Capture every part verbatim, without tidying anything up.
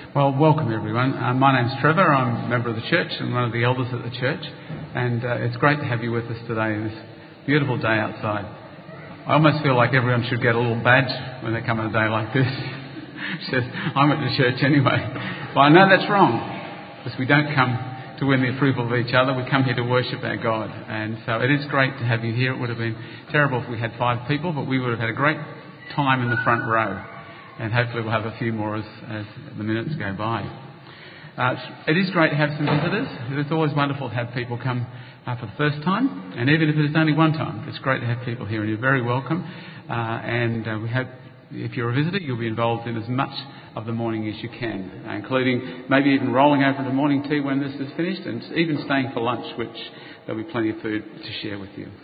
Well, welcome everyone. Uh, my name's Trevor. I'm a member of the church and one of the elders at the church. And uh, it's great to have you with us today in this beautiful day outside. I almost feel like everyone should get a little badge when they come on a day like this. It says, I'm at the church anyway. But I know that's wrong, because we don't come to win the approval of each other. We come here to worship our God. And so it is great to have you here. It would have been terrible if we had five people, but we would have had a great time in the front row. And hopefully we'll have a few more as, as the minutes go by. Uh, it is great to have some visitors. It's always wonderful to have people come uh, for the first time. And even if it's only one time, it's great to have people here. And you're very welcome. Uh, and uh, we hope if you're a visitor, you'll be involved in as much of the morning as you can, uh, including maybe even rolling over to morning tea when this is finished, and even staying for lunch, which there'll be plenty of food to share with you.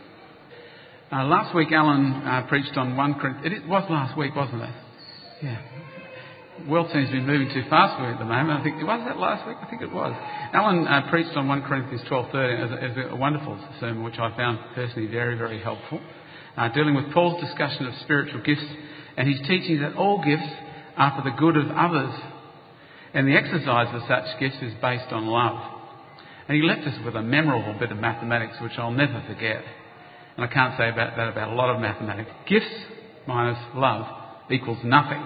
Uh, last week, Alan uh, preached on one Corinthians. It was last week, wasn't it? Yeah. The world seems to be moving too fast for me at the moment. I think, was that last week? I think it was. Alan uh, preached on First Corinthians twelve thirteen as, a, as a wonderful sermon, which I found personally very, very helpful, uh, dealing with Paul's discussion of spiritual gifts and his teaching that all gifts are for the good of others, and the exercise of such gifts is based on love. And he left us with a memorable bit of mathematics, which I'll never forget. And I can't say about that about a lot of mathematics. Gifts minus love equals nothing.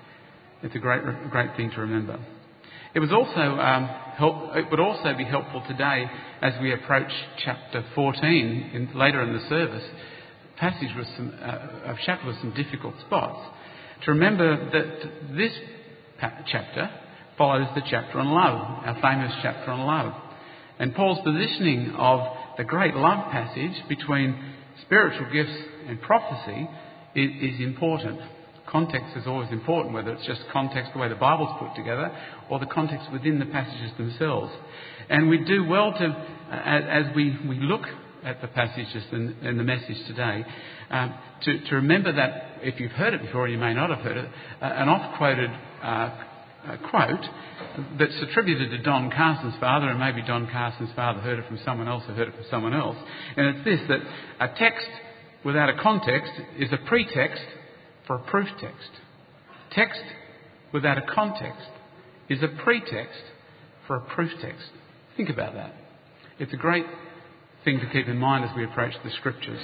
It's a great, great thing to remember. It was also um, help, it would also be helpful today as we approach chapter fourteen in, later in the service. Passage with some uh, a chapter with some difficult spots. To remember that this pa- chapter follows the chapter on love, our famous chapter on love, and Paul's positioning of the great love passage between spiritual gifts and prophecy is, is important. Context is always important, whether it's just context the way the Bible's put together or the context within the passages themselves. And we do well to, uh, as we, we look at the passages and, and the message today, um, to, to remember that, if you've heard it before, you may not have heard it, uh, an oft-quoted uh, uh, quote that's attributed to Don Carson's father, and maybe Don Carson's father heard it from someone else who heard it from someone else. And it's this, that a text without a context is a pretext for a proof text. Text without a context is a pretext for a proof text. Think about that. It's a great thing to keep in mind as we approach the Scriptures.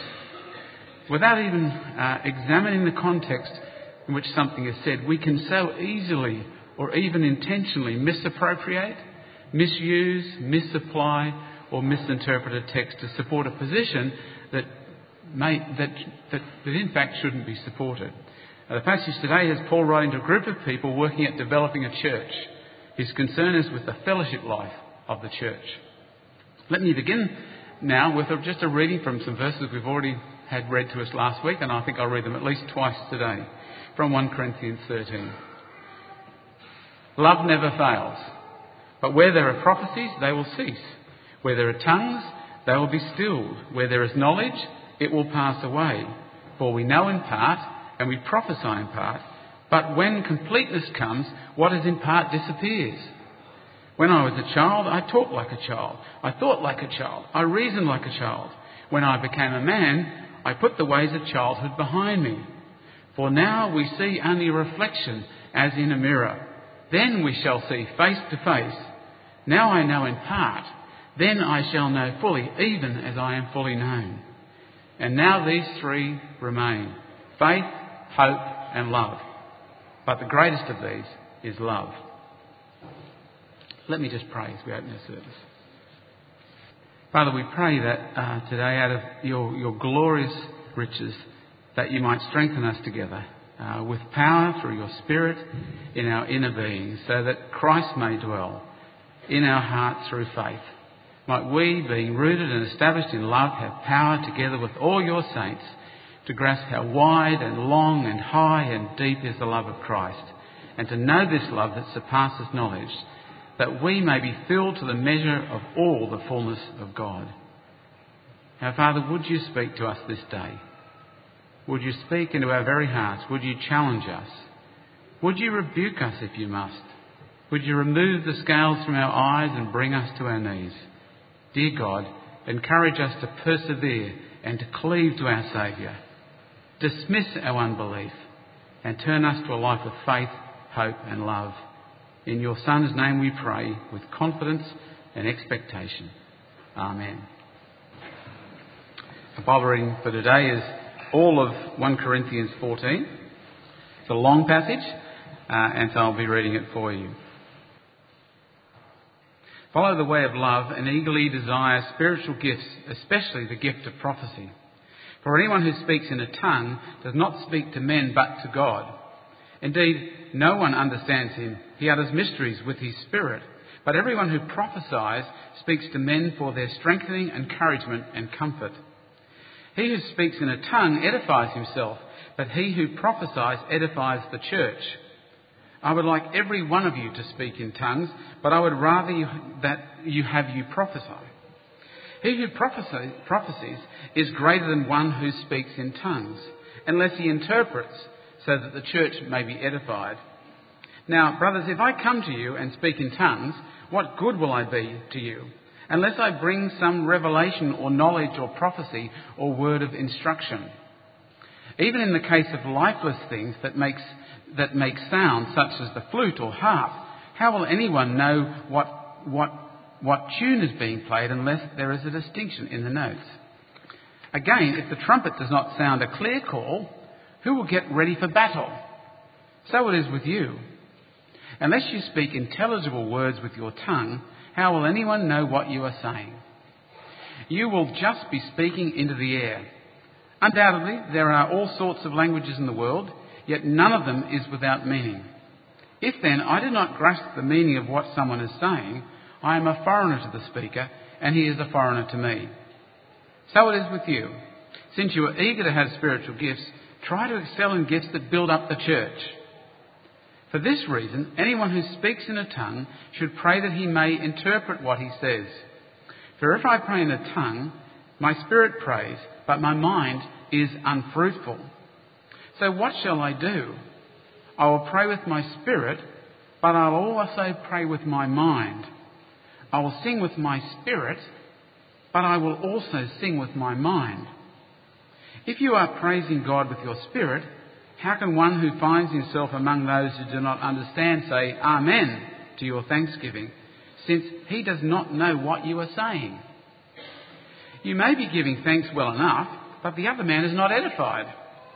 Without even uh, examining the context in which something is said, we can so easily or even intentionally misappropriate, misuse, misapply or misinterpret a text to support a position that may, that, that, that in fact shouldn't be supported. Uh, the passage today has Paul writing to a group of people working at developing a church. His concern is with the fellowship life of the church. Let me begin now with a, just a reading from some verses we've already had read to us last week, and I think I'll read them at least twice today, from First Corinthians thirteen. Love never fails, but where there are prophecies, they will cease. Where there are tongues, they will be stilled. Where there is knowledge, it will pass away. For we know in part, and we prophesy in part, but when completeness comes, what is in part disappears. When I was a child, I talked like a child. I thought like a child. I reasoned like a child. When I became a man, I put the ways of childhood behind me. For now we see only a reflection as in a mirror. Then we shall see face to face. Now I know in part. Then I shall know fully, even as I am fully known. And now these three remain: faith, hope and love. But the greatest of these is love. Let me just pray as we open our service. Father, we pray that uh, today, out of your, your glorious riches, that you might strengthen us together uh, with power through your Spirit in our inner being, so that Christ may dwell in our hearts through faith. Might we, being rooted and established in love, have power together with all your saints to grasp how wide and long and high and deep is the love of Christ, and to know this love that surpasses knowledge, that we may be filled to the measure of all the fullness of God. Now, Father, would you speak to us this day? Would you speak into our very hearts? Would you challenge us? Would you rebuke us if you must? Would you remove the scales from our eyes and bring us to our knees? Dear God, encourage us to persevere and to cleave to our Saviour. Dismiss our unbelief and turn us to a life of faith, hope and love. In your Son's name we pray with confidence and expectation. Amen. The Bible reading for today is all of First Corinthians fourteen. It's a long passage, uh, and so I'll be reading it for you. Follow the way of love and eagerly desire spiritual gifts, especially the gift of prophecy. For anyone who speaks in a tongue does not speak to men but to God. Indeed, no one understands him. He utters mysteries with his spirit. But everyone who prophesies speaks to men for their strengthening, encouragement and comfort. He who speaks in a tongue edifies himself, but he who prophesies edifies the church. I would like every one of you to speak in tongues, but I would rather you, that you have you prophesy. He who prophesies, prophesies is greater than one who speaks in tongues, unless he interprets, so that the church may be edified. Now, brothers, if I come to you and speak in tongues, what good will I be to you, unless I bring some revelation or knowledge or prophecy or word of instruction? Even in the case of lifeless things that makes that make sound, such as the flute or harp, how will anyone know what what what tune is being played unless there is a distinction in the notes? Again, if the trumpet does not sound a clear call, who will get ready for battle? So it is with you. Unless you speak intelligible words with your tongue, how will anyone know what you are saying? You will just be speaking into the air. Undoubtedly, there are all sorts of languages in the world, yet none of them is without meaning. If then I do not grasp the meaning of what someone is saying, I am a foreigner to the speaker, and he is a foreigner to me. So it is with you. Since you are eager to have spiritual gifts, try to excel in gifts that build up the church. For this reason, anyone who speaks in a tongue should pray that he may interpret what he says. For if I pray in a tongue, my spirit prays, but my mind is unfruitful. So what shall I do? I will pray with my spirit, but I will also pray with my mind. I will sing with my spirit, but I will also sing with my mind. If you are praising God with your spirit, how can one who finds himself among those who do not understand say Amen to your thanksgiving, since he does not know what you are saying? You may be giving thanks well enough, but the other man is not edified.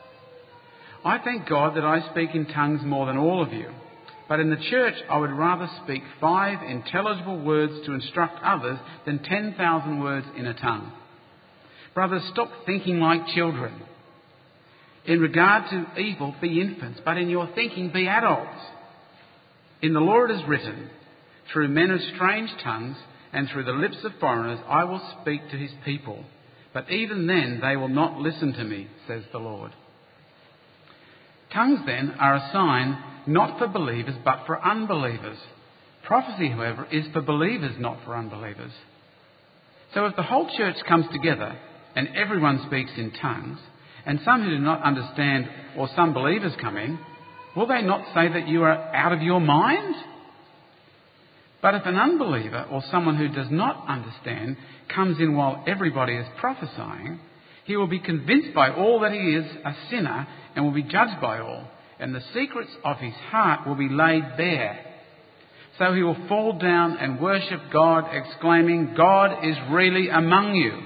I thank God that I speak in tongues more than all of you, but in the church I would rather speak five intelligible words to instruct others than ten thousand words in a tongue. Brothers, stop thinking like children. In regard to evil, be infants, but in your thinking be adults. In the law it is written, through men of strange tongues and through the lips of foreigners I will speak to his people. But even then they will not listen to me, says the Lord. Tongues then are a sign not for believers but for unbelievers. Prophecy, however, is for believers, not for unbelievers. So if the whole church comes together and everyone speaks in tongues, and some who do not understand or some believers come in, will they not say that you are out of your mind? But if an unbeliever or someone who does not understand comes in while everybody is prophesying, he will be convinced by all that he is a sinner and will be judged by all, and the secrets of his heart will be laid bare. So he will fall down and worship God, exclaiming, God is really among you.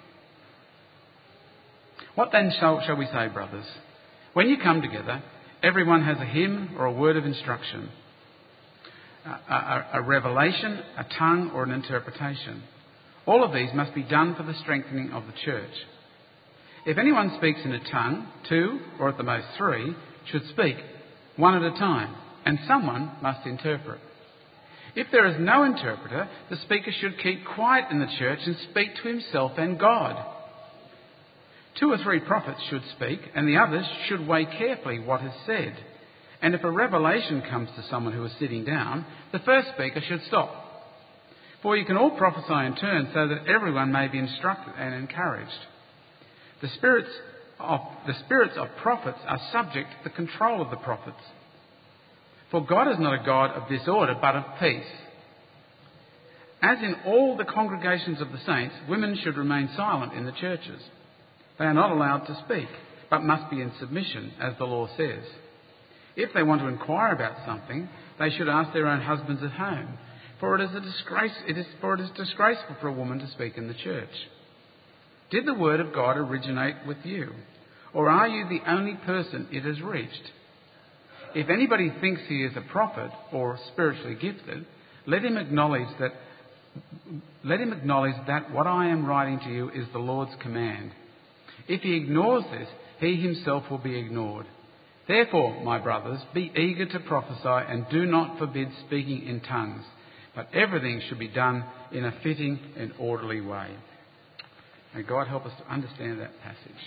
What then shall, shall we say, brothers? When you come together, everyone has a hymn or a word of instruction, a, a, a revelation, a tongue or an interpretation. All of these must be done for the strengthening of the church. If anyone speaks in a tongue, two, or at the most three, should speak, one at a time, and someone must interpret. If there is no interpreter, the speaker should keep quiet in the church and speak to himself and God. Two or three prophets should speak, and the others should weigh carefully what is said. And if a revelation comes to someone who is sitting down, the first speaker should stop. For you can all prophesy in turn, so that everyone may be instructed and encouraged. The spirits of, the spirits of prophets are subject to the control of the prophets. For God is not a God of disorder, but of peace. As in all the congregations of the saints, women should remain silent in the churches. They are not allowed to speak, but must be in submission, as the law says. If they want to inquire about something, they should ask their own husbands at home, for it is a disgrace. It is for it is disgraceful for a woman to speak in the church. Did the word of God originate with you, or are you the only person it has reached? If anybody thinks he is a prophet or spiritually gifted, let him acknowledge that. Let him acknowledge that what I am writing to you is the Lord's command. If he ignores this, he himself will be ignored. Therefore, my brothers, be eager to prophesy and do not forbid speaking in tongues, but everything should be done in a fitting and orderly way. May God help us to understand that passage.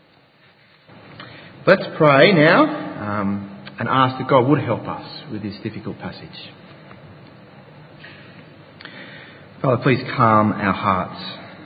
Let's pray now um, and ask that God would help us with this difficult passage. Father, please calm our hearts.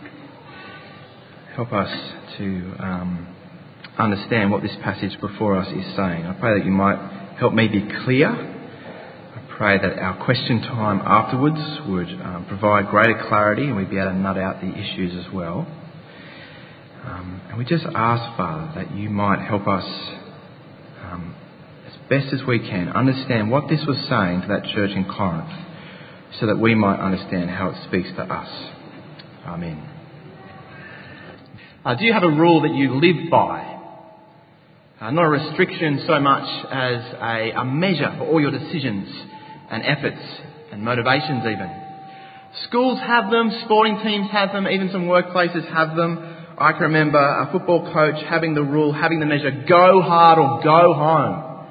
Help us to um, understand what this passage before us is saying. I pray that you might help me be clear. I pray that our question time afterwards would um, provide greater clarity and we'd be able to nut out the issues as well. Um, and we just ask, Father, that you might help us um, as best as we can understand what this was saying to that church in Corinth, so that we might understand how it speaks to us. Amen. Uh, do you have a rule that you live by? Uh, not a restriction so much as a, a measure for all your decisions and efforts and motivations even. Schools have them, sporting teams have them, even some workplaces have them. I can remember a football coach having the rule, having the measure, go hard or go home.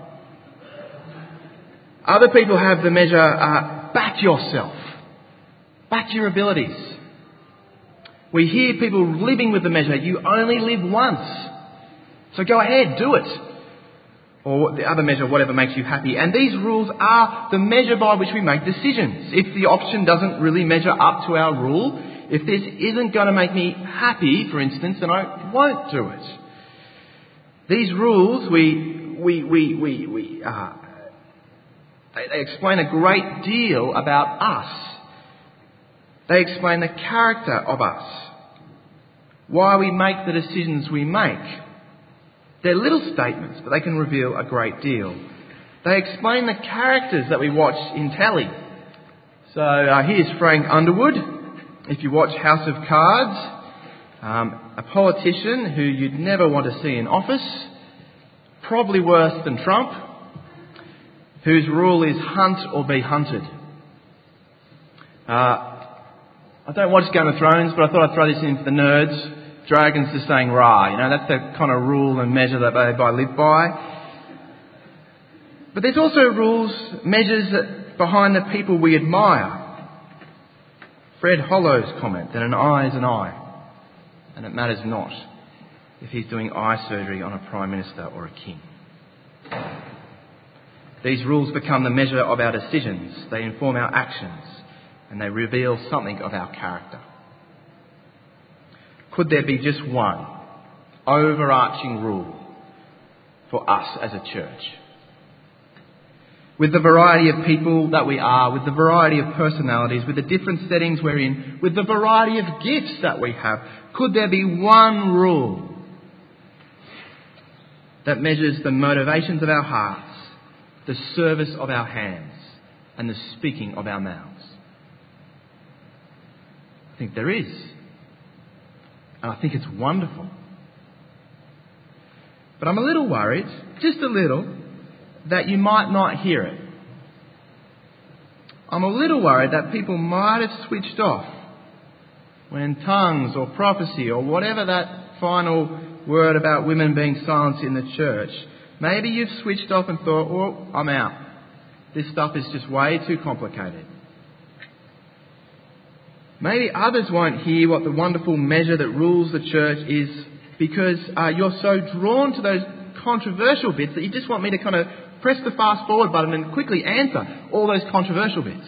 Other people have the measure, uh, back yourself, back your abilities. We hear people living with the measure, you only live once, so go ahead, do it. Or the other measure, whatever makes you happy. And these rules are the measure by which we make decisions. If the option doesn't really measure up to our rule, if this isn't going to make me happy, for instance, then I won't do it. These rules, we, we, we, we, we, uh, they, they explain a great deal about us. They explain the character of us, why we make the decisions we make. They're little statements, but they can reveal a great deal. They explain the characters that we watch in telly. So uh, here's Frank Underwood. If you watch House of Cards, um, a politician who you'd never want to see in office, probably worse than Trump, whose rule is hunt or be hunted. Uh, I don't watch Game of Thrones, but I thought I'd throw this in for the nerds. Dragons just saying rah, you know, that's the kind of rule and measure that they, they live by. But there's also rules, measures that behind the people we admire. Fred Hollow's comment that an eye is an eye, and it matters not if he's doing eye surgery on a Prime Minister or a King. These rules become the measure of our decisions. They inform our actions, and they reveal something of our character. Could there be just one overarching rule for us as a church? With the variety of people that we are, with the variety of personalities, with the different settings we're in, with the variety of gifts that we have, could there be one rule that measures the motivations of our hearts, the service of our hands, and the speaking of our mouths? I think there is. And I think it's wonderful. But I'm a little worried, just a little, that you might not hear it. I'm a little worried that people might have switched off when tongues or prophecy or whatever that final word about women being silenced in the church, maybe you've switched off and thought, oh, I'm out. This stuff is just way too complicated. Maybe others won't hear what the wonderful measure that rules the church is because uh, you're so drawn to those controversial bits that you just want me to kind of press the fast forward button and quickly answer all those controversial bits.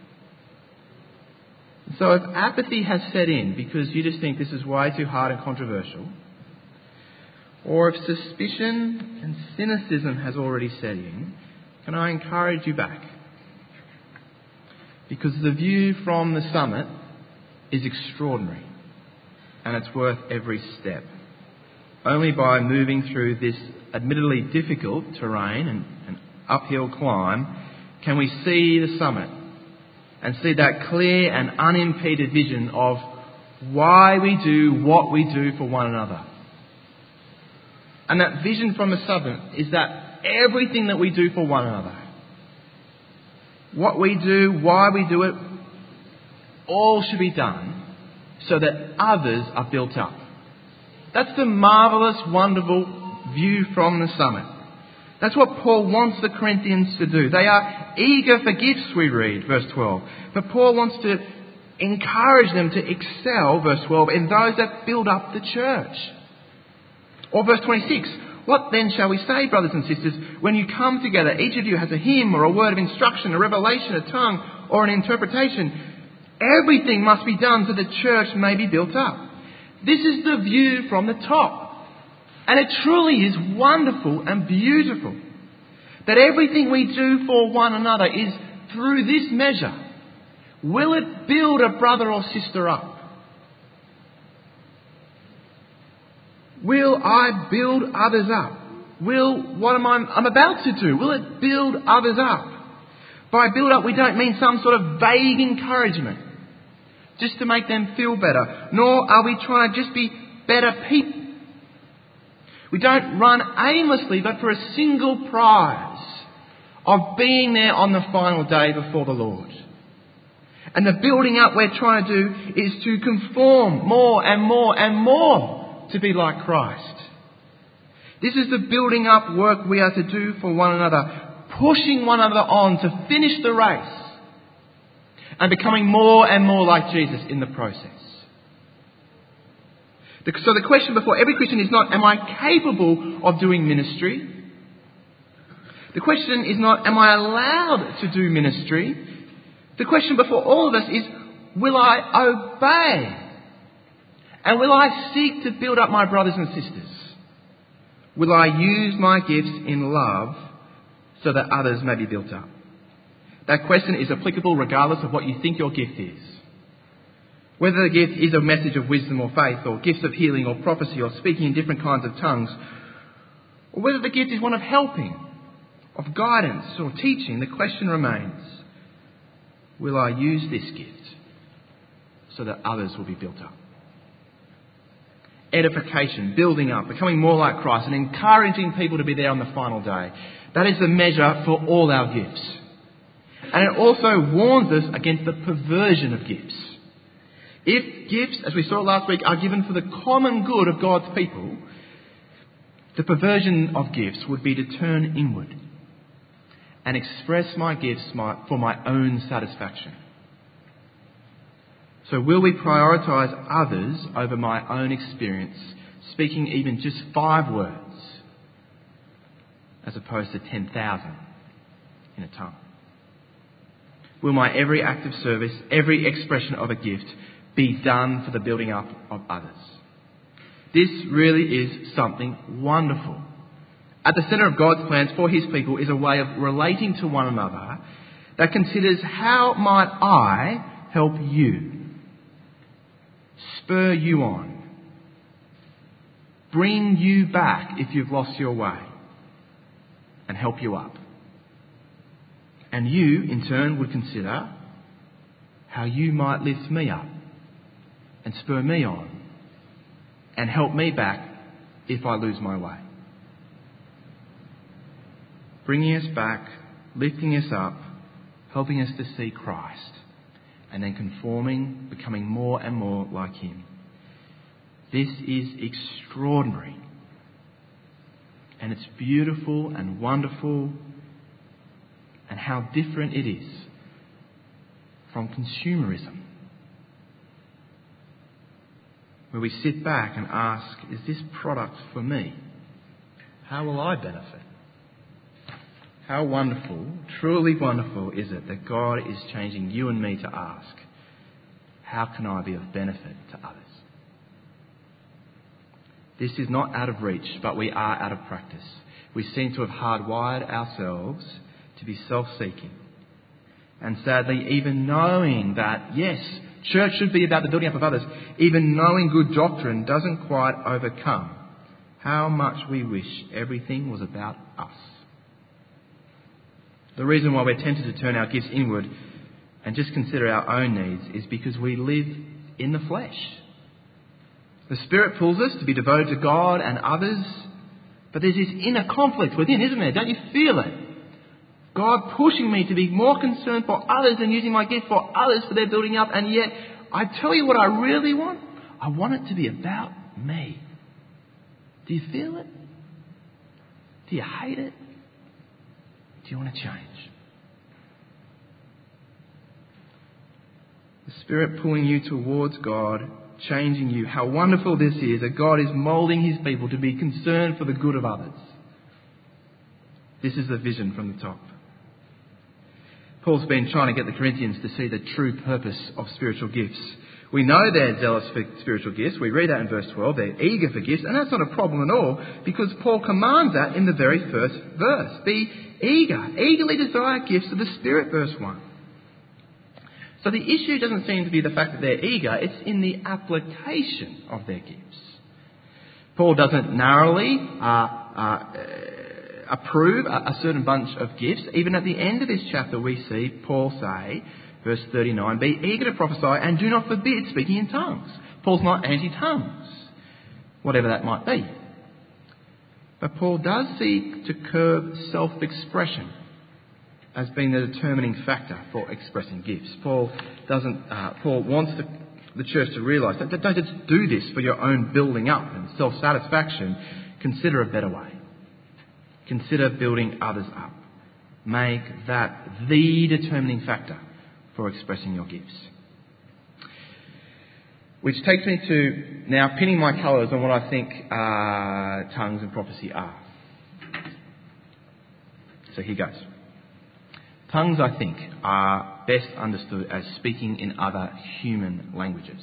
So if apathy has set in because you just think this is way too hard and controversial, or if suspicion and cynicism has already set in, can I encourage you back? Because the view from the summit is extraordinary and it's worth every step. Only by moving through this admittedly difficult terrain and, and uphill climb can we see the summit and see that clear and unimpeded vision of why we do what we do for one another. And that vision from the summit is that everything that we do for one another, what we do, why we do it, all should be done so that others are built up. That's the marvellous, wonderful view from the summit. That's what Paul wants the Corinthians to do. They are eager for gifts, we read, verse twelve. But Paul wants to encourage them to excel, verse twelve, in those that build up the church. Or verse twenty-six, what then shall we say, brothers and sisters, when you come together, each of you has a hymn or a word of instruction, a revelation, a tongue, or an interpretation. Everything must be done so the church may be built up. This is the view from the top. And it truly is wonderful and beautiful that everything we do for one another is through this measure. Will it build a brother or sister up? Will I build others up? Will what am I I'm about to do? Will it build others up? By build up, we don't mean some sort of vague encouragement just to make them feel better. Nor are we trying to just be better people. We don't run aimlessly, but for a single prize of being there on the final day before the Lord. And the building up we're trying to do is to conform more and more and more to be like Christ. This is the building up work we are to do for one another, pushing one another on to finish the race and becoming more and more like Jesus in the process. So the question before every Christian is not, am I capable of doing ministry? The question is not, am I allowed to do ministry? The question before all of us is, will I obey? And will I seek to build up my brothers and sisters? Will I use my gifts in love so that others may be built up? That question is applicable regardless of what you think your gift is. Whether the gift is a message of wisdom or faith, or gifts of healing or prophecy, or speaking in different kinds of tongues, or whether the gift is one of helping, of guidance or teaching, the question remains, will I use this gift so that others will be built up? Edification, building up, becoming more like Christ, and encouraging people to be there on the final day. That is the measure for all our gifts. And it also warns us against the perversion of gifts. If gifts, as we saw last week, are given for the common good of God's people, the perversion of gifts would be to turn inward and express my gifts for my own satisfaction. So will we prioritise others over my own experience, speaking even just five words as opposed to ten thousand in a tongue? Will my every act of service, every expression of a gift be done for the building up of others? This really is something wonderful. At the centre of God's plans for his people is a way of relating to one another that considers, how might I help you? Spur you on. Bring you back if you've lost your way. And help you up. And you, in turn, would consider how you might lift me up and spur me on and help me back if I lose my way. Bringing us back, lifting us up, helping us to see Christ, and then conforming, becoming more and more like him. This is extraordinary. And it's beautiful and wonderful, and how different it is from consumerism, where we sit back and ask, is this product for me? How will I benefit? How wonderful, truly wonderful is it that God is changing you and me to ask, how can I be of benefit to others? This is not out of reach, but we are out of practice. We seem to have hardwired ourselves to be self-seeking. And sadly, even knowing that, yes, church should be about the building up of others, even knowing good doctrine doesn't quite overcome how much we wish everything was about us. The reason why we're tempted to turn our gifts inward and just consider our own needs is because we live in the flesh. The Spirit pulls us to be devoted to God and others, but there's this inner conflict within, isn't there? Don't you feel it? God pushing me to be more concerned for others and using my gift for others for their building up, and yet I tell you what I really want. I want it to be about me. Do you feel it? Do you hate it? Do you want to change? The Spirit pulling you towards God, changing you. How wonderful this is, that God is moulding his people to be concerned for the good of others. This is the vision from the top. Paul's been trying to get the Corinthians to see the true purpose of spiritual gifts. We know they're zealous for spiritual gifts. We read that in verse twelve. They're eager for gifts, and that's not a problem at all, because Paul commands that in the very first verse. Be eager, eagerly desire gifts of the Spirit, verse one. So the issue doesn't seem to be the fact that they're eager, it's in the application of their gifts. Paul doesn't narrowly uh, uh, approve a, a certain bunch of gifts. Even at the end of this chapter we see Paul say, verse thirty-nine, be eager to prophesy and do not forbid speaking in tongues. Paul's not anti-tongues, whatever that might be. But Paul does seek to curb self-expression as being the determining factor for expressing gifts. Paul doesn't. Uh, Paul wants the, the church to realise that don't just do this for your own building up and self-satisfaction. Consider a better way. Consider building others up. Make that the determining factor for expressing your gifts. Which takes me to now pinning my colours on what I think uh, tongues and prophecy are. So here goes. Tongues, I think, are best understood as speaking in other human languages.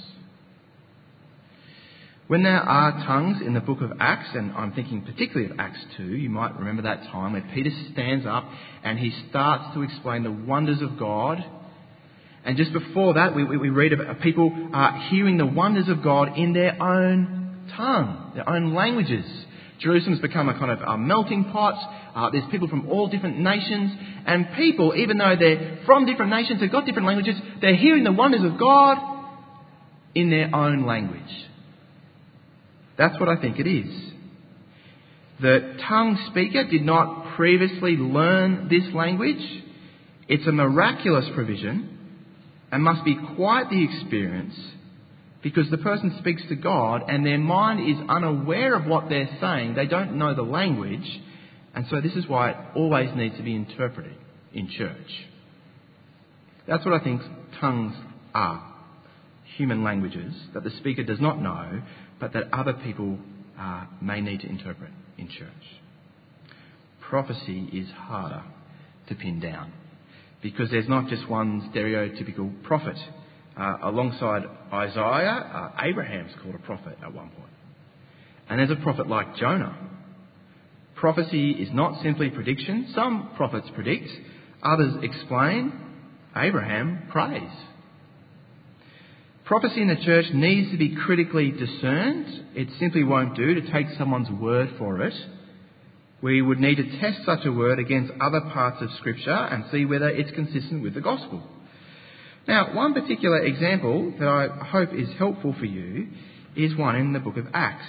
When there are tongues in the book of Acts, and I'm thinking particularly of Acts two, you might remember that time where Peter stands up and he starts to explain the wonders of God. And just before that, we, we read of people uh, hearing the wonders of God in their own tongue, their own languages. Jerusalem's become a kind of a melting pot. Uh, there's people from all different nations. And people, even though they're from different nations, they've got different languages, they're hearing the wonders of God in their own language. That's what I think it is. The tongue speaker did not previously learn this language. It's a miraculous provision and must be quite the experience, because the person speaks to God and their mind is unaware of what they're saying. They don't know the language. And so this is why it always needs to be interpreted in church. That's what I think tongues are. Human languages that the speaker does not know, but that other people uh, may need to interpret in church. Prophecy is harder to pin down, because there's not just one stereotypical prophet. Uh, alongside Isaiah, uh, Abraham's called a prophet at one point. And there's a prophet like Jonah. Prophecy is not simply prediction. Some prophets predict, others explain. Abraham prays. Prophecy in the church needs to be critically discerned. It simply won't do to take someone's word for it. We would need to test such a word against other parts of Scripture and see whether it's consistent with the gospel. Now, one particular example that I hope is helpful for you is one in the book of Acts.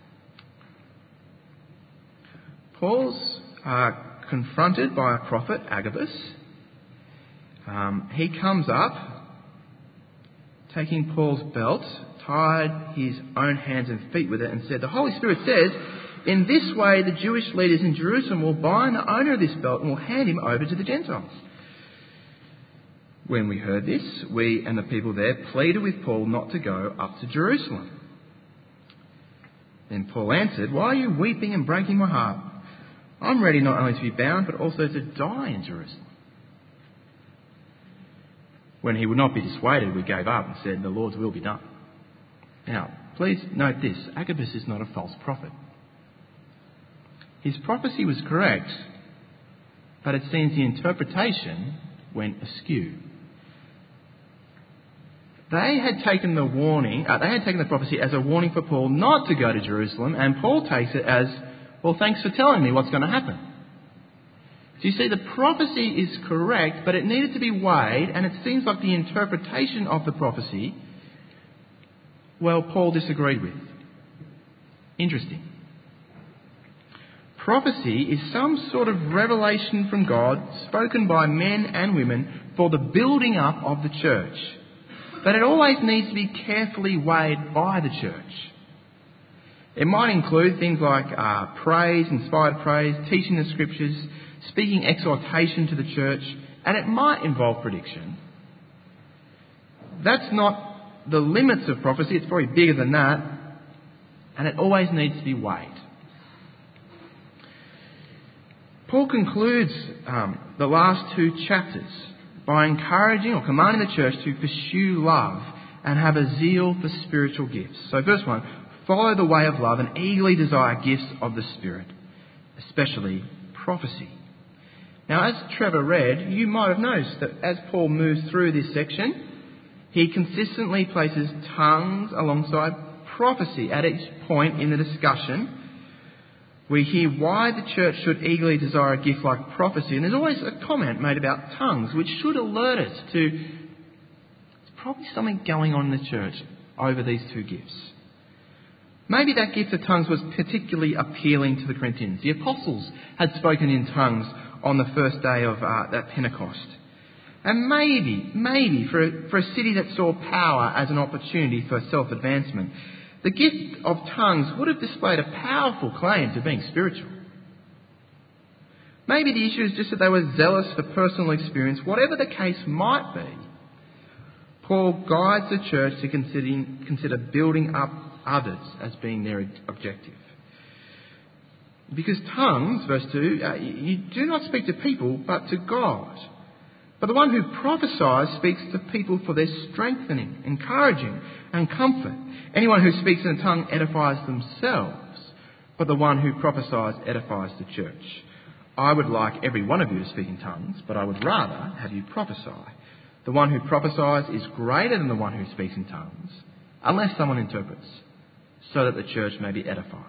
Paul's uh, confronted by a prophet, Agabus. Um, he comes up, taking Paul's belt, tied his own hands and feet with it, and said, the Holy Spirit says, in this way the Jewish leaders in Jerusalem will bind the owner of this belt and will hand him over to the Gentiles. When we heard this, we and the people there pleaded with Paul not to go up to Jerusalem. Then Paul answered, why are you weeping and breaking my heart? I'm ready not only to be bound, but also to die in Jerusalem. When he would not be dissuaded, we gave up and said, the Lord's will be done. Now, please note this, Agabus is not a false prophet. His prophecy was correct, but it seems the interpretation went askew. They had taken the warning, uh, they had taken the prophecy as a warning for Paul not to go to Jerusalem, and Paul takes it as, well, thanks for telling me what's going to happen. Do you see, the prophecy is correct, but it needed to be weighed, and it seems like the interpretation of the prophecy, well, Paul disagreed with. Interesting. Prophecy is some sort of revelation from God spoken by men and women for the building up of the church. But it always needs to be carefully weighed by the church. It might include things like uh, praise, inspired praise, teaching the scriptures, speaking exhortation to the church, and it might involve prediction. That's not the limits of prophecy. It's probably bigger than that, and it always needs to be weighed. Paul concludes um, the last two chapters by encouraging or commanding the church to pursue love and have a zeal for spiritual gifts. So verse one, follow the way of love and eagerly desire gifts of the Spirit, especially prophecy. Now, as Trevor read, you might have noticed that as Paul moves through this section, he consistently places tongues alongside prophecy at each point in the discussion. We hear why the church should eagerly desire a gift like prophecy, and there's always a comment made about tongues, which should alert us to there's probably something going on in the church over these two gifts. Maybe that gift of tongues was particularly appealing to the Corinthians. The apostles had spoken in tongues on the first day of uh, that Pentecost. And maybe, maybe for a, for a city that saw power as an opportunity for self-advancement, the gift of tongues would have displayed a powerful claim to being spiritual. Maybe the issue is just that they were zealous for personal experience. Whatever the case might be, Paul guides the church to considering, consider building up others as being their objective. Because tongues, verse two, uh, you do not speak to people but to God. But the one who prophesies speaks to people for their strengthening, encouraging and comfort. Anyone who speaks in a tongue edifies themselves, but the one who prophesies edifies the church. I would like every one of you to speak in tongues, but I would rather have you prophesy. The one who prophesies is greater than the one who speaks in tongues, unless someone interprets, so that the church may be edified.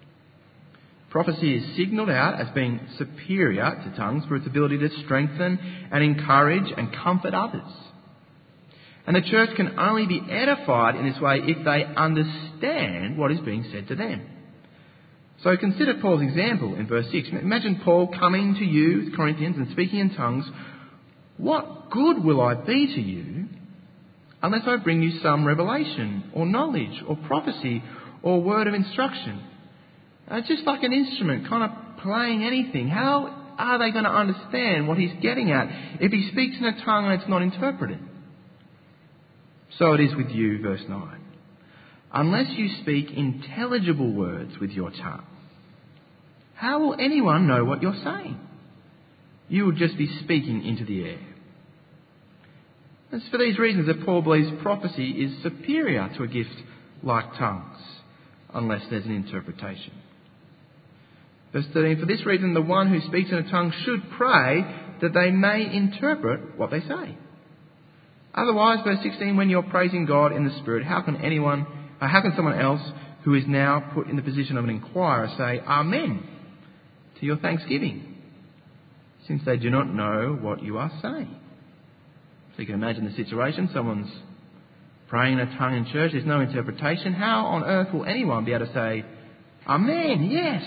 Prophecy is signalled out as being superior to tongues for its ability to strengthen and encourage and comfort others. And the church can only be edified in this way if they understand what is being said to them. So consider Paul's example in verse six. Imagine Paul coming to you, Corinthians, and speaking in tongues. What good will I be to you unless I bring you some revelation or knowledge or prophecy or word of instruction? Uh, just like an instrument, kind of playing anything. How are they going to understand what he's getting at if he speaks in a tongue and it's not interpreted? So it is with you, verse nine. Unless you speak intelligible words with your tongue, how will anyone know what you're saying? You will just be speaking into the air. It's for these reasons that Paul believes prophecy is superior to a gift like tongues, unless there's an interpretation. Verse thirteen, for this reason the one who speaks in a tongue should pray that they may interpret what they say. Otherwise, verse sixteen, when you're praising God in the Spirit, how can anyone, uh, how can someone else who is now put in the position of an inquirer say Amen to your thanksgiving, since they do not know what you are saying? So you can imagine the situation. Someone's praying in a tongue in church. There's no interpretation. How on earth will anyone be able to say Amen, yes,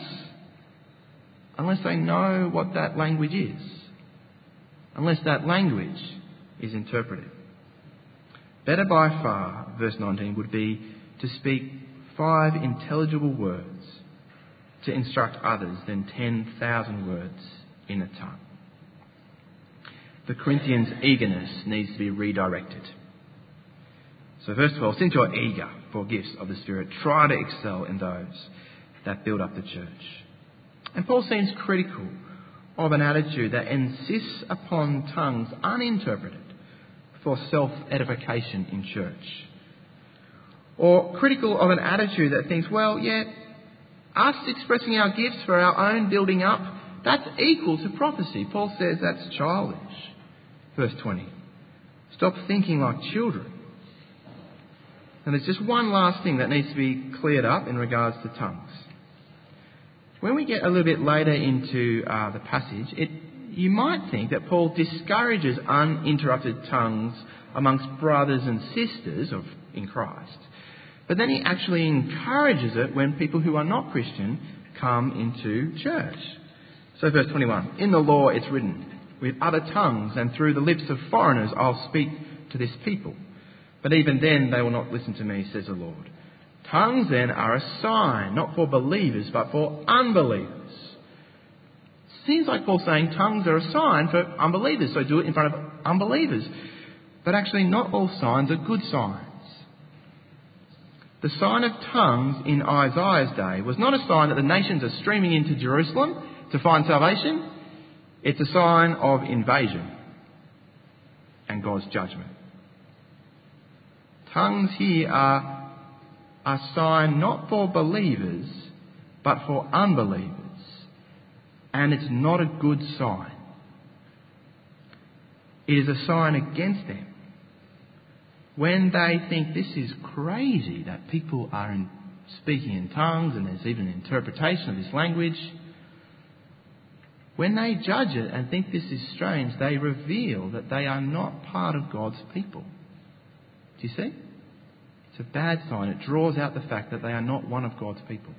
unless they know what that language is, unless that language is interpreted? Better by far, verse nineteen, would be to speak five intelligible words to instruct others than ten thousand words in a tongue. The Corinthians' eagerness needs to be redirected. So verse twelve, since you're eager for gifts of the Spirit, try to excel in those that build up the church. And Paul seems critical of an attitude that insists upon tongues uninterpreted for self-edification in church. Or critical of an attitude that thinks, well, yeah, us expressing our gifts for our own building up, that's equal to prophecy. Paul says that's childish. Verse twenty. Stop thinking like children. And there's just one last thing that needs to be cleared up in regards to tongues. When we get a little bit later into uh, the passage, it you might think that Paul discourages uninterrupted tongues amongst brothers and sisters of in Christ. But then he actually encourages it when people who are not Christian come into church. So verse twenty-one, in the law it's written, with other tongues and through the lips of foreigners I'll speak to this people. But even then they will not listen to me, says the Lord. Tongues then are a sign, not for believers, but for unbelievers. Seems like Paul's saying tongues are a sign for unbelievers, so do it in front of unbelievers. But actually not all signs are good signs. The sign of tongues in Isaiah's day was not a sign that the nations are streaming into Jerusalem to find salvation. It's a sign of invasion and God's judgment. Tongues here are a sign not for believers, but for unbelievers. And it's not a good sign. It is a sign against them. When they think this is crazy, that people are in speaking in tongues and there's even an interpretation of this language, when they judge it and think this is strange, they reveal that they are not part of God's people. Do you see? It's a bad sign. It draws out the fact that they are not one of God's people.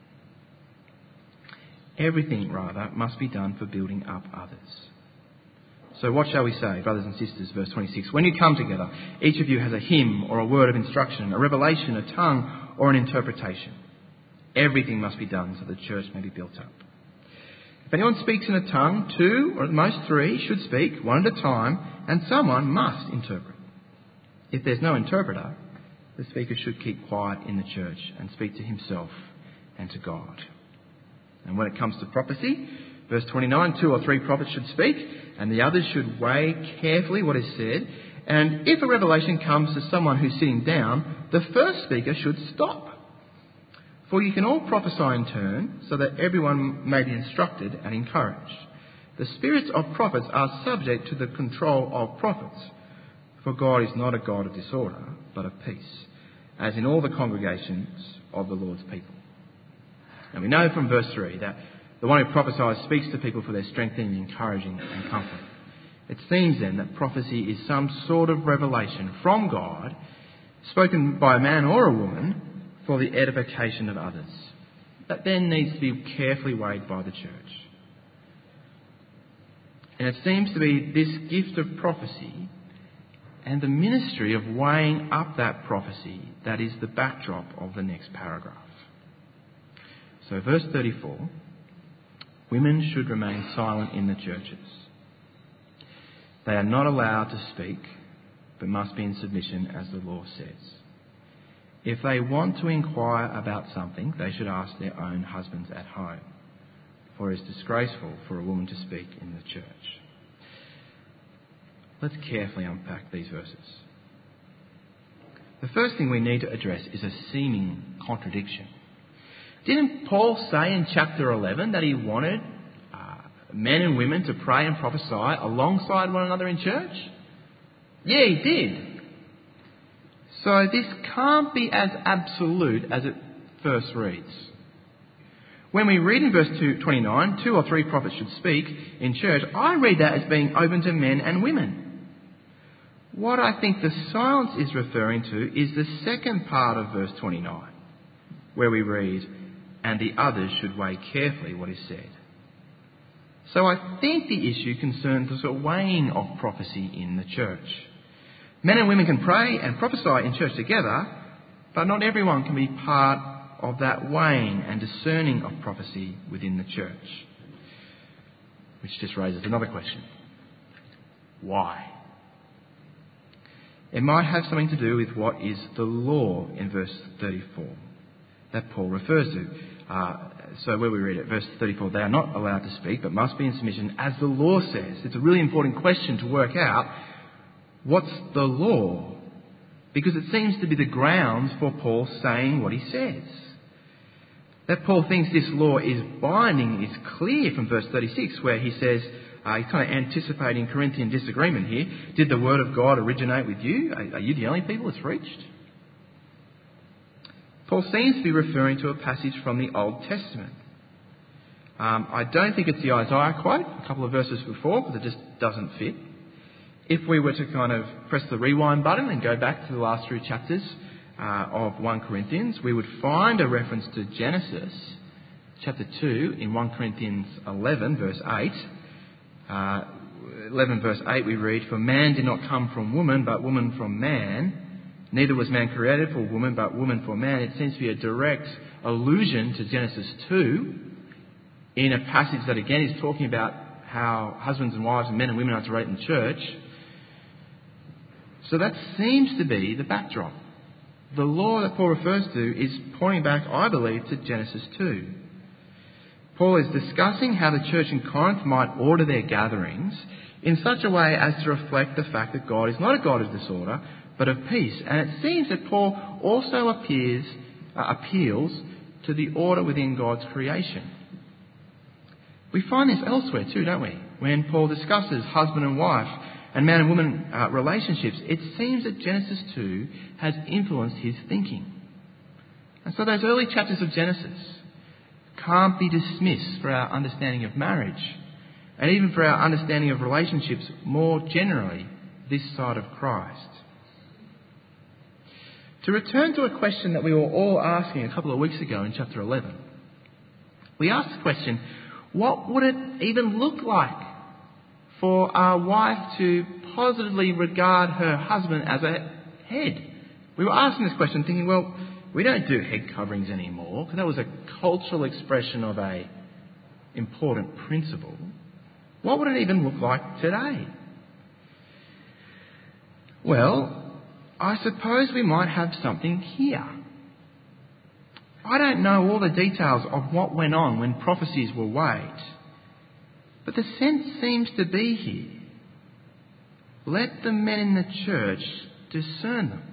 Everything, rather, must be done for building up others. So what shall we say, brothers and sisters, verse twenty-six? When you come together, each of you has a hymn or a word of instruction, a revelation, a tongue or an interpretation. Everything must be done so the church may be built up. If anyone speaks in a tongue, two or at most three should speak, one at a time, and someone must interpret. If there's no interpreter, the speaker should keep quiet in the church and speak to himself and to God. And when it comes to prophecy, verse twenty-nine, two or three prophets should speak, and the others should weigh carefully what is said. And if a revelation comes to someone who's sitting down, the first speaker should stop. For you can all prophesy in turn, so that everyone may be instructed and encouraged. The spirits of prophets are subject to the control of prophets. For God is not a God of disorder, but of peace, as in all the congregations of the Lord's people. And we know from verse three that the one who prophesies speaks to people for their strengthening, encouraging and comfort. It seems then that prophecy is some sort of revelation from God, spoken by a man or a woman, for the edification of others. That then needs to be carefully weighed by the church. And it seems to be this gift of prophecy and the ministry of weighing up that prophecy that is the backdrop of the next paragraph. So verse thirty-four, women should remain silent in the churches. They are not allowed to speak, but must be in submission as the law says. If they want to inquire about something, they should ask their own husbands at home, for it is disgraceful for a woman to speak in the church. Let's carefully unpack these verses. The first thing we need to address is a seeming contradiction. Didn't Paul say in chapter eleven that he wanted uh, men and women to pray and prophesy alongside one another in church? Yeah, he did. So this can't be as absolute as it first reads. When we read in verse twenty-nine, two or three prophets should speak in church, I read that as being open to men and women. What I think the silence is referring to is the second part of verse twenty-nine, where we read, and the others should weigh carefully what is said. So I think the issue concerns the sort of weighing of prophecy in the church. Men and women can pray and prophesy in church together, but not everyone can be part of that weighing and discerning of prophecy within the church. Which just raises another question. Why? It might have something to do with what is the law in verse thirty-four that Paul refers to. Uh, so where we read it, verse thirty-four, they are not allowed to speak, but must be in submission as the law says. It's a really important question to work out. What's the law? Because it seems to be the grounds for Paul saying what he says. That Paul thinks this law is binding is clear from verse thirty-six, where he says, uh, he's kind of anticipating Corinthian disagreement here. Did the word of God originate with you? Are, are you the only people it's reached? Paul seems to be referring to a passage from the Old Testament. Um, I don't think it's the Isaiah quote, a couple of verses before, because it just doesn't fit. If we were to kind of press the rewind button and go back to the last three chapters uh, of First Corinthians, we would find a reference to Genesis chapter two in First Corinthians eleven, verse eight. Uh, eleven, verse eight, we read, "For man did not come from woman, but woman from man. Neither was man created for woman, but woman for man." It seems to be a direct allusion to Genesis two in a passage that again is talking about how husbands and wives and men and women are to relate in the church. So that seems to be the backdrop. The law that Paul refers to is pointing back, I believe, to Genesis two. Paul is discussing how the church in Corinth might order their gatherings in such a way as to reflect the fact that God is not a God of disorder, but of peace. And it seems that Paul also appears, uh, appeals to the order within God's creation. We find this elsewhere too, don't we? When Paul discusses husband and wife and man and woman uh, relationships, it seems that Genesis two has influenced his thinking. And so those early chapters of Genesis can't be dismissed for our understanding of marriage and even for our understanding of relationships more generally this side of Christ. To return to a question that we were all asking a couple of weeks ago in chapter eleven, we asked the question, what would it even look like for our wife to positively regard her husband as a head? We were asking this question thinking, well, we don't do head coverings anymore because that was a cultural expression of a important principle. What would it even look like today? Well, I suppose we might have something here. I don't know all the details of what went on when prophecies were weighed, but the sense seems to be here. Let the men in the church discern them.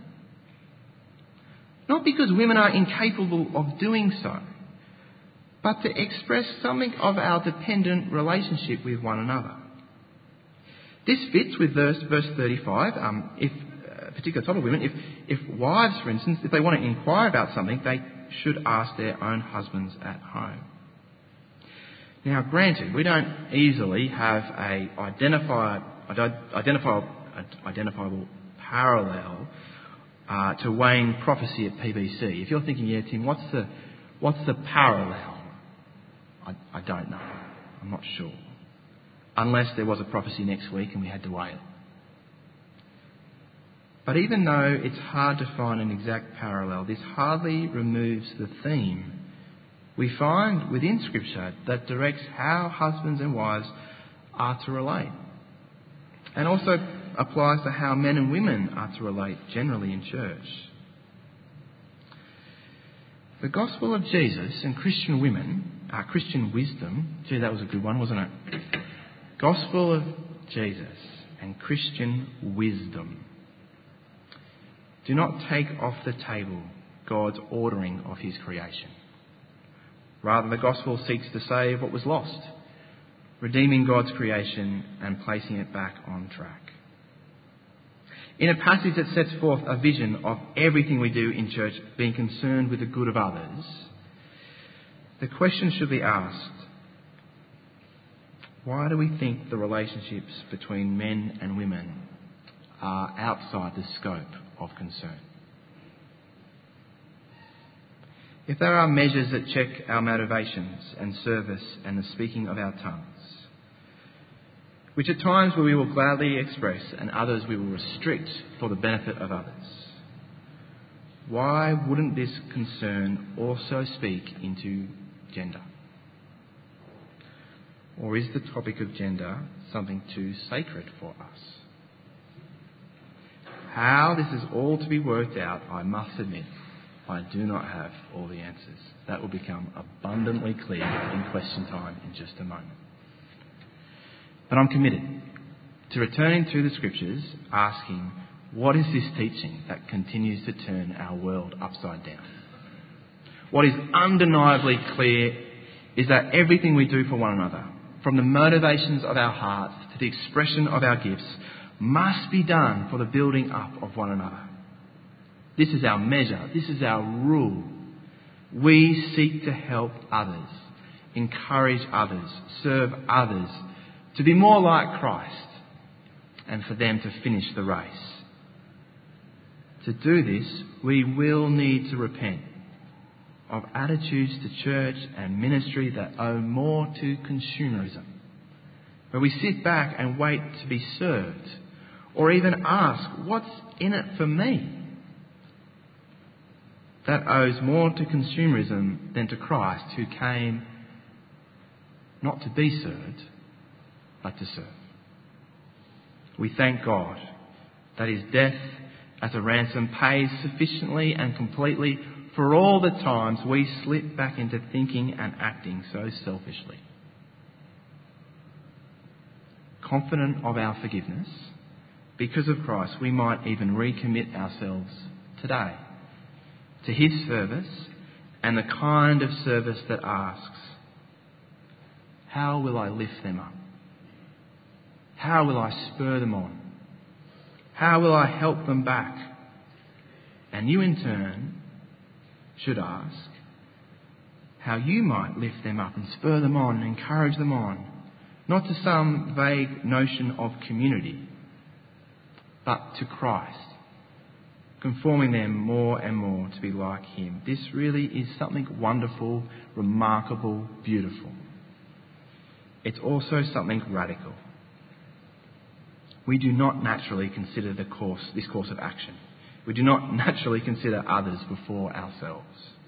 Not because women are incapable of doing so, but to express something of our dependent relationship with one another. This fits with verse, verse thirty-five. Um, if a particular type of women, if, if wives, for instance, if they want to inquire about something, they should ask their own husbands at home. Now, granted, we don't easily have a identify, identify, identifiable parallel uh, to weighing prophecy at P B C. If you're thinking, yeah, Tim, what's the what's the parallel? I, I don't know. I'm not sure. Unless there was a prophecy next week and we had to weigh it. But even though it's hard to find an exact parallel, this hardly removes the theme we find within Scripture that directs how husbands and wives are to relate, and also applies to how men and women are to relate generally in church. The gospel of Jesus and Christian women, uh, Christian wisdom, gee, that was a good one, wasn't it? Gospel of Jesus and Christian wisdom do not take off the table God's ordering of his creation. Rather, the gospel seeks to save what was lost, redeeming God's creation and placing it back on track. In a passage that sets forth a vision of everything we do in church being concerned with the good of others, the question should be asked, why do we think the relationships between men and women are outside the scope of concern? If there are measures that check our motivations and service and the speaking of our tongues, which at times we will gladly express and others we will restrict for the benefit of others, why wouldn't this concern also speak into gender? Or is the topic of gender something too sacred for us? How this is all to be worked out, I must admit, I do not have all the answers. That will become abundantly clear in question time in just a moment. But I'm committed to returning to the Scriptures, asking, what is this teaching that continues to turn our world upside down? What is undeniably clear is that everything we do for one another, from the motivations of our hearts to the expression of our gifts, must be done for the building up of one another. This is our measure. This is our rule. We seek to help others encourage others, serve others, to be more like Christ, and for them to finish the race. To do this, we will need to repent of attitudes to church and ministry that owe more to consumerism, where we sit back and wait to be served, or even ask, what's in it for me? That owes more to consumerism than to Christ, who came not to be served, but to serve. We thank God that his death as a ransom pays sufficiently and completely for all the times we slip back into thinking and acting so selfishly. Confident of our forgiveness, because of Christ, we might even recommit ourselves today to his service, and the kind of service that asks, how will I lift them up? How will I spur them on? How will I help them back? And you in turn should ask how you might lift them up and spur them on and encourage them on, not to some vague notion of community, but to Christ, conforming them more and more to be like him. This really is something wonderful, remarkable, beautiful. It's also something radical. We do not naturally consider the course, this course of action. We do not naturally consider others before ourselves.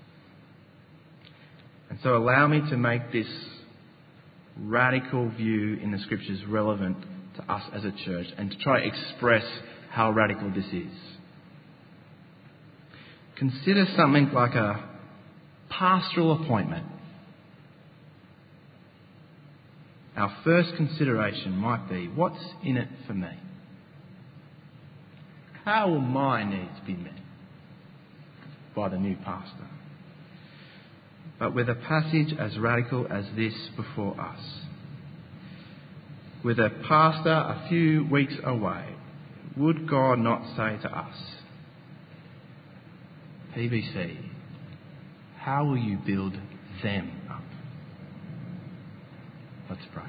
And so allow me to make this radical view in the Scriptures relevant to us as a church, and to try to express how radical this is. Consider something like a pastoral appointment. Our first consideration might be, what's in it for me? How will my needs be met by the new pastor? But with a passage as radical as this before us, with a pastor a few weeks away, would God not say to us, P B C, how will you build them up? Let's pray.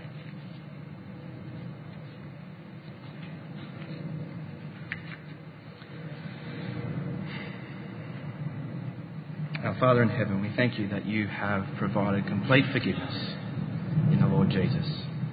Our Father in heaven, we thank you that you have provided complete forgiveness in the Lord Jesus.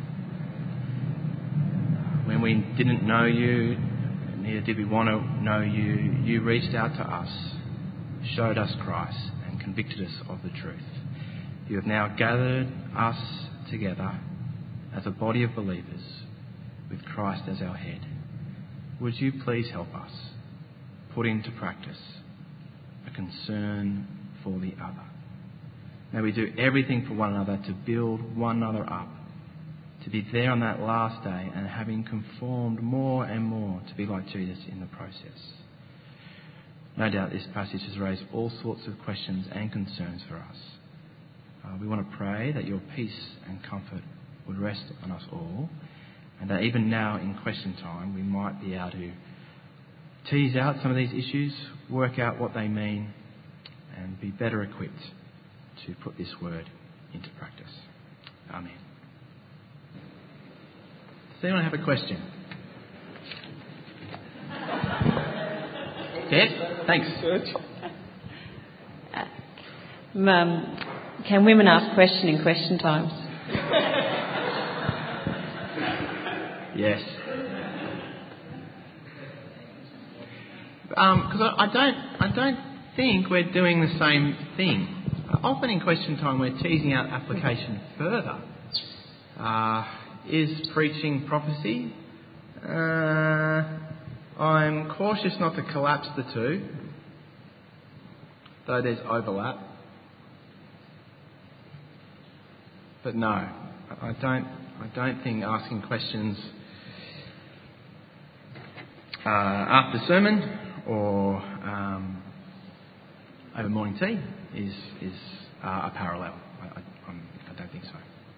When we didn't know you, neither did we want to know you, you reached out to us, showed us Christ, and convicted us of the truth. You have now gathered us together as a body of believers with Christ as our head. Would you please help us put into practice a concern for the other? May we do everything for one another to build one another up, to be there on that last day and having conformed more and more to be like Jesus in the process. No doubt this passage has raised all sorts of questions and concerns for us. Uh, we want to pray that your peace and comfort would rest on us all, and that even now in question time we might be able to tease out some of these issues, work out what they mean, and be better equipped to put this word into practice. Amen. Does anyone have a question? Yes? Thanks. Um, can women ask question in question times? Yes. Because um, I, I don't, I don't think we're doing the same thing. Often in question time, we're teasing out application further. Uh, is preaching prophecy? Uh, I'm cautious not to collapse the two, though there's overlap. But no, I don't. I don't think asking questions uh, after sermon or um, over morning tea is is uh, a parallel. I, I, I'm, I don't think so.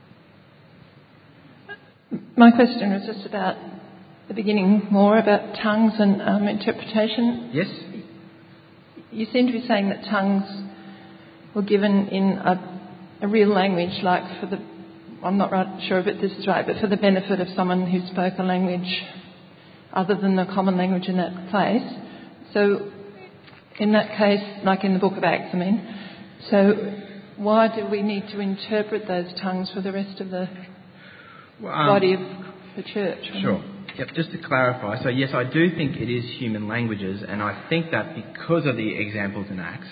My question was just about the beginning, more about tongues and um, interpretation. Yes. You seem to be saying that tongues were given in a a real language, like for the, I'm not right, sure if this is right, but for the benefit of someone who spoke a language other than the common language in that place. So in that case, like in the Book of Acts, I mean, so why do we need to interpret those tongues for the rest of the well, um, body of the church? Sure. Yep, just to clarify, so yes, I do think it is human languages, and I think that because of the examples in Acts.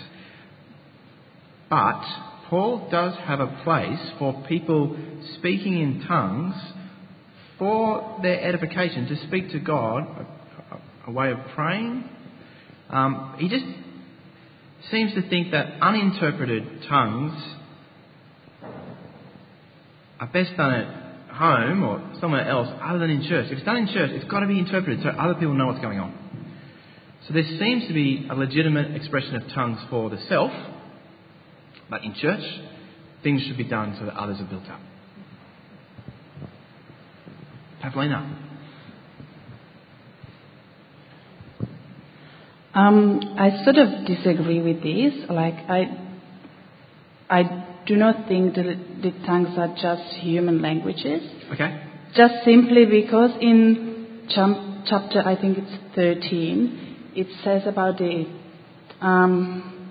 But Paul does have a place for people speaking in tongues for their edification, to speak to God, a, a, a way of praying. Um, he just seems to think that uninterpreted tongues are best done at home or somewhere else other than in church. If it's done in church, it's got to be interpreted so other people know what's going on. So there seems to be a legitimate expression of tongues for the self, but in church, things should be done so that others are built up. Pavlina. Um, I sort of disagree with this. Like, I, I do not think that the tongues are just human languages. Okay. Just simply because in cham- chapter, I think it's thirteen, it says about the, um,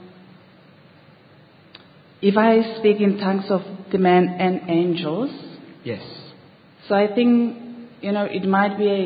if I speak in tongues of the men and angels. Yes. So I think, you know, it might be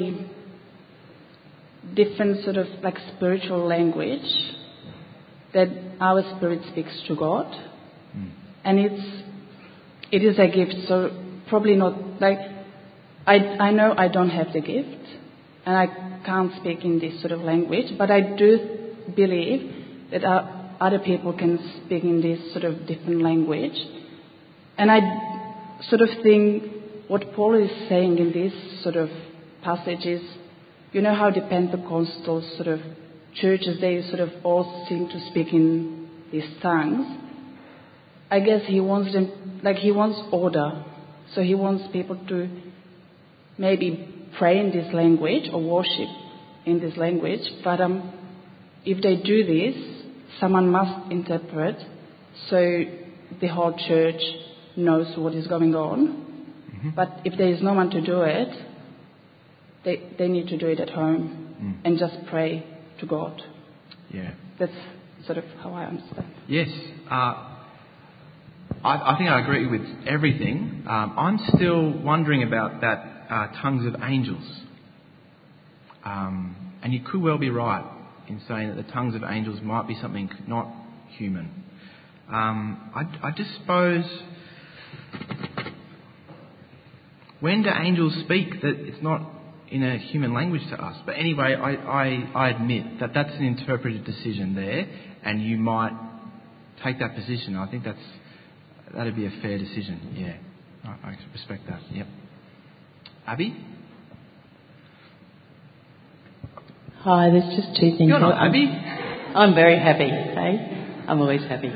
a different sort of like spiritual language that our spirit speaks to God. Mm. And it's, it is a gift, so probably not, like, I, I know I don't have the gift, and I can't speak in this sort of language, but I do believe that uh, other people can speak in this sort of different language. And I sort of think what Paul is saying in this sort of passage is, you know how the Pentecostal sort of churches, they sort of all seem to speak in these tongues. I guess he wants them, like he wants order. So he wants people to maybe pray in this language or worship in this language. But um, if they do this, someone must interpret so the whole church knows what is going on. Mm-hmm. But if there is no one to do it, they, they need to do it at home mm. and just pray to God. Yeah. That's sort of how I understand. Yes. Uh, I, I think I agree with everything. Um, I'm still wondering about that uh, tongues of angels. Um, and you could well be right in saying that the tongues of angels might be something not human. Um, I, I just suppose, when do angels speak that it's not in a human language to us? But anyway, I, I, I admit that that's an interpreted decision there, and you might take that position. I think that's that'd be a fair decision. Yeah, I, I respect that. Yep. Abby? Hi, there's just two things. You're not Abby? I'm very happy, hey? I'm always happy.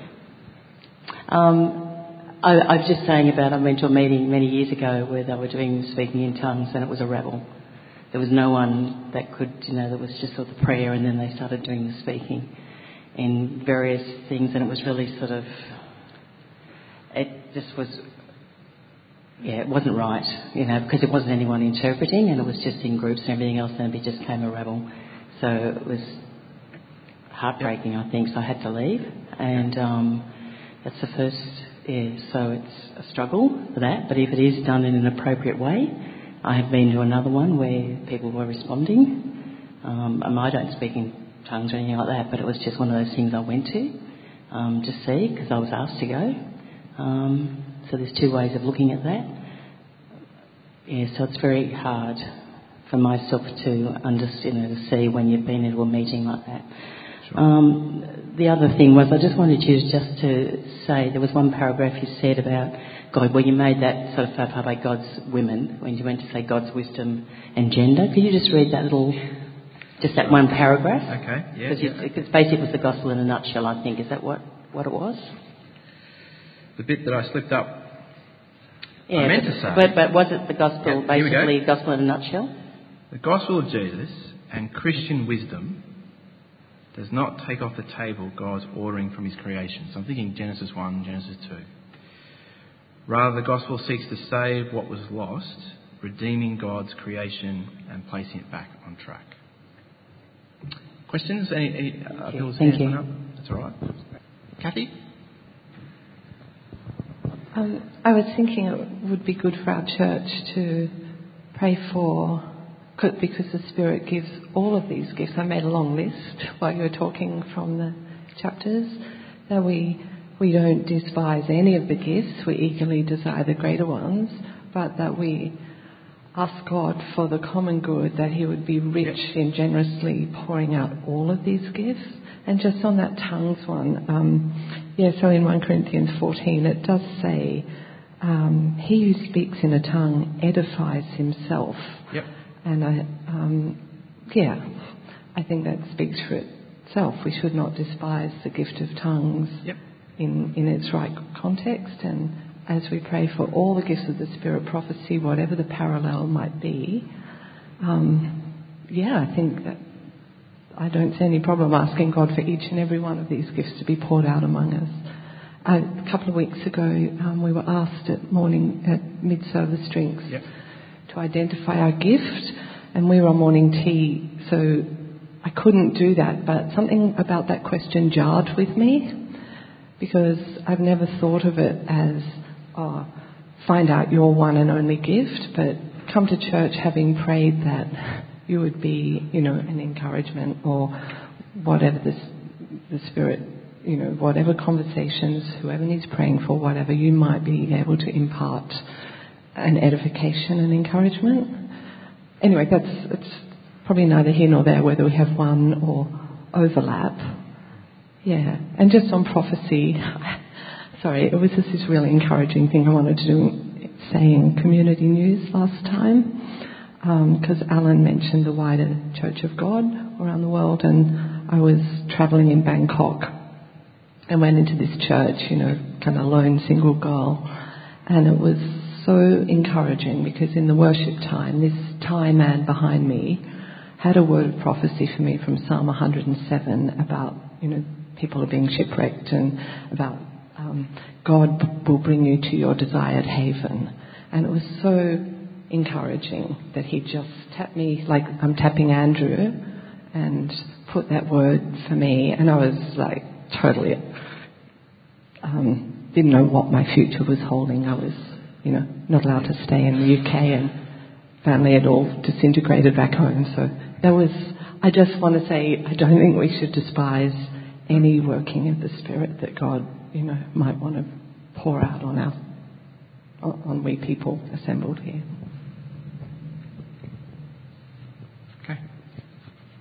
Um, I, I was just saying about, I went to a meeting many years ago where they were doing speaking in tongues, and it was a rabble. There was no one that could, you know, there was just sort of prayer, and then they started doing the speaking in various things, and it was really sort of, it just was, yeah, it wasn't right, you know, because it wasn't anyone interpreting, and it was just in groups and everything else, and it just came a rabble. So it was heartbreaking, I think, so I had to leave. And um, that's the first, yeah, so it's a struggle for that. But if it is done in an appropriate way, I have been to another one where people were responding. Um, and I don't speak in tongues or anything like that, but it was just one of those things I went to um, to see, because I was asked to go. Um, so there's two ways of looking at that. Yeah, so it's very hard for myself to understand, you know, to see when you've been into a meeting like that. Sure. Um, the other thing was, I just wanted you just to say, there was one paragraph you said about God, where you made that sort of part by God's women, when you went to say God's wisdom and gender. Could you just read that little, just that one paragraph? Okay, yeah. Because yeah. basically it was the gospel in a nutshell, I think. Is that what, what it was? The bit that I slipped up, yeah, I meant but, to say... But, but was it the gospel, yeah, basically, gospel in a nutshell? The gospel of Jesus and Christian wisdom does not take off the table God's ordering from his creation. So I'm thinking Genesis one, Genesis two. Rather, the gospel seeks to save what was lost, redeeming God's creation and placing it back on track. Questions? Any, any uh, people's Thank hands you. went up? That's all right. Kathy? Um, I was thinking it would be good for our church to pray for, because the Spirit gives all of these gifts. I made a long list while you were talking from the chapters, that we we don't despise any of the gifts. We eagerly desire the greater ones, but that we ask God for the common good, that He would be rich in generously pouring out all of these gifts. And just on that tongues one, um, yeah, so in First Corinthians fourteen it does say, um, he who speaks in a tongue edifies himself. Yep. And I, um, yeah, I think that speaks for itself. We should not despise the gift of tongues Yep. in, in its right context. And as we pray for all the gifts of the Spirit, prophecy, whatever the parallel might be, um, yeah, I think that I don't see any problem asking God for each and every one of these gifts to be poured out among us. Uh, a couple of weeks ago, um, we were asked at morning at mid-service drinks Yep. to identify our gift, and we were on morning tea, so I couldn't do that. But something about that question jarred with me, because I've never thought of it as, oh, find out your one and only gift, but come to church having prayed that you would be, you know, an encouragement, or whatever this, the Spirit, you know, whatever conversations, whoever needs praying for, whatever, you might be able to impart an edification and encouragement. Anyway, that's it's probably neither here nor there whether we have one or overlap. Yeah, and just on prophecy, sorry, it was just this really encouraging thing I wanted to do, say in community news last time. Because um, Alan mentioned the wider Church of God around the world, and I was travelling in Bangkok and went into this church, you know, kind of lone single girl, and it was so encouraging, because in the worship time, this Thai man behind me had a word of prophecy for me from Psalm one hundred seven about, you know, people are being shipwrecked, and about um, God will bring you to your desired haven. And it was so encouraging that he just tapped me like I'm tapping Andrew and put that word for me, and I was like totally um, didn't know what my future was holding. I was, you know, not allowed to stay in the U K, and family had all disintegrated back home. So that was, I just want to say, I don't think we should despise any working of the Spirit that God, you know, might want to pour out on our on we people assembled here.